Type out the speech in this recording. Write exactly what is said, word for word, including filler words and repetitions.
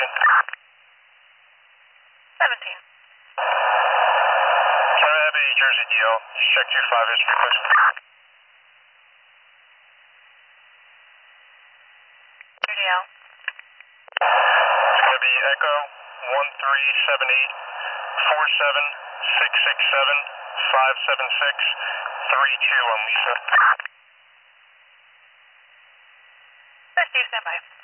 location? seventeen. Charlie Heavy, Jersey D L. Just check two five is request. D L. It's going to be Echo one three seven eight four seven six six seven five seven six three two on Lisa. Let's do standby.